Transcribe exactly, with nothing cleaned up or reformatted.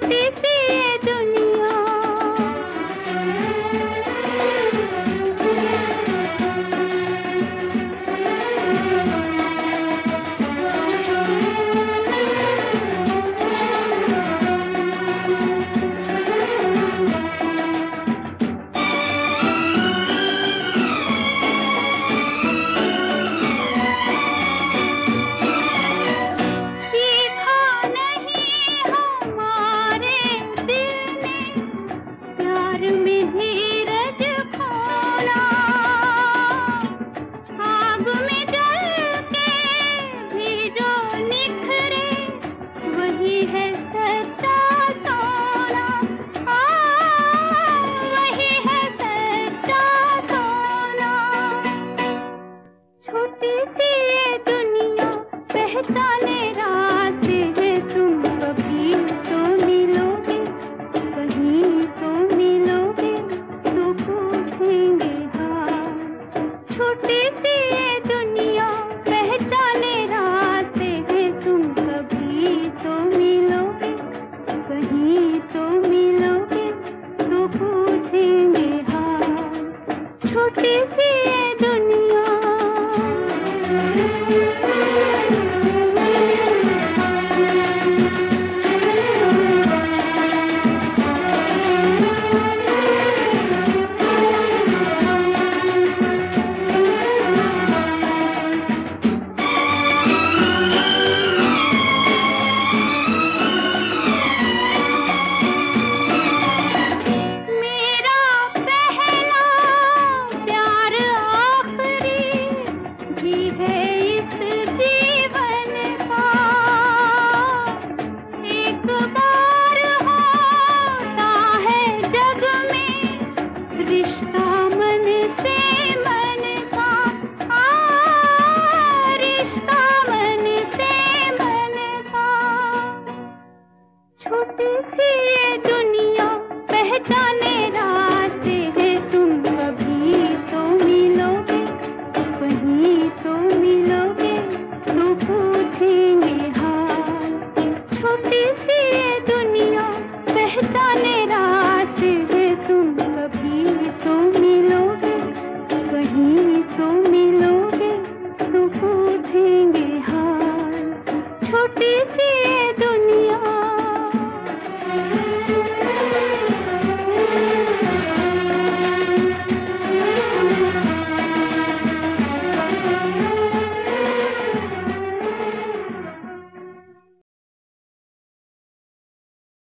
छोटी सी ये दुनिया। पहचाने रास्ते हैं तुम, कभी तो मिलोगे, कहीं तो मिलोगे, तो पूछेंगे हाल। छोटी सी ये दुनिया, पहचाने रास्ते हैं तुम, कभी तो मिलोगे, कहीं तो मिलोगे, तो पूछेंगे हाल। छोटी सी ये दुनिया। छोटी सी ये दुनिया, पहचाने रास्ते हैं तुम, कभी तो मिलोगे, कहीं तो मिलोगे, तो पूछेंगे हाल। छोटी सी ये दुनिया, पहचाने रास्ते हैं तुम, कभी तो मिलोगे, कहीं तो मिलोगे, तो पूछेंगे हाल। छोटी सी